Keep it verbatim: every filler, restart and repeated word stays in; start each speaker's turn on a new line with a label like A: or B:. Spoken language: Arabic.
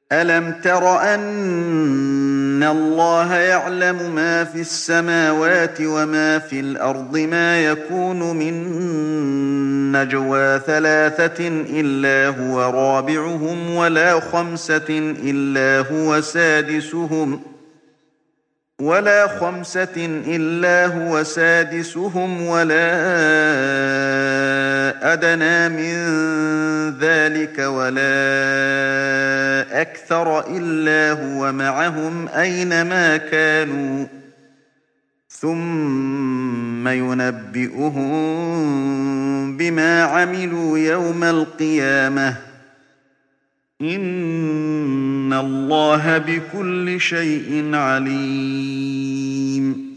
A: أَلَمْ تَرَ أَنَّ اللَّهَ يَعْلَمُ مَا فِي السَّمَاوَاتِ وَمَا فِي الْأَرْضِ مَا يَكُونُ مِن نَّجْوَىٰ ثَلَاثَةٍ إِلَّا هُوَ رَابِعُهُمْ وَلَا خَمْسَةٍ إِلَّا هُوَ سَادِسُهُمْ وَلَا أَدْنَىٰ مِن ذَٰلِكَ وَلَا أَكْثَرَ إِلَّا هُوَ مَعَهُمْ أَيْنَ مَا كَانُوا ثُمَّ يُنَبِّئُهُم بِمَا عَمِلُوا يَوْمَ الْقِيَامَةِ ۚ إِنَّ اللَّهَ بِكُلِّ شَيْءٍ عَلِيمٌ